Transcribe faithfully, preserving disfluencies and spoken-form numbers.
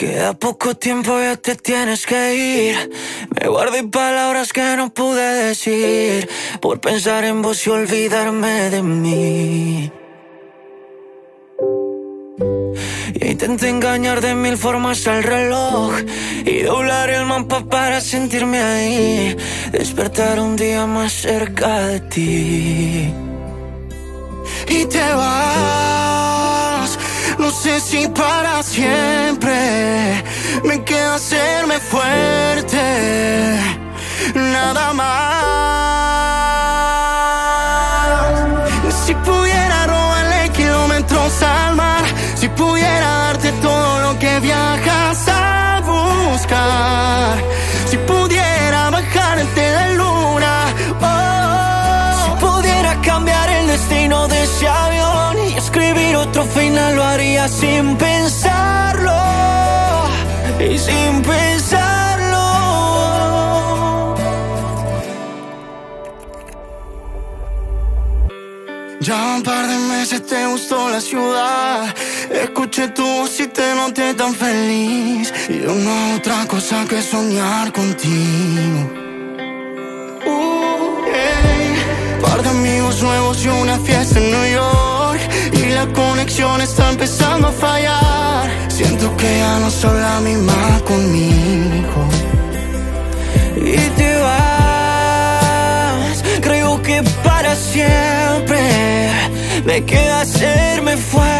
Queda poco tiempo, ya te tienes que ir. Me guardé palabras que no pude decir por pensar en vos y olvidarme de mí. Y intenté engañar de mil formas al reloj y doblar el mapa para sentirme ahí, despertar un día más cerca de ti. Y te vas, no sé si para siempre. Me queda hacerme fuerte, nada más. Si pudiera robarle kilómetros al mar, si pudiera darte todo lo que viajas a buscar, si pudiera bajarte de luna, oh, si pudiera cambiar el destino de ese avión y escribir otro final, lo haría sin pensarlo y sin pensarlo. Ya un par de meses te gustó la ciudad, escuché tu voz y te noté tan feliz, y una otra cosa que soñar contigo. Uh, hey. Par de amigos nuevos y una fiesta en New York, y la conexión está empezando a fallar. Siento que ya no soy la misma conmigo. Y te vas, creo que para siempre. Me queda hacerme fuerte,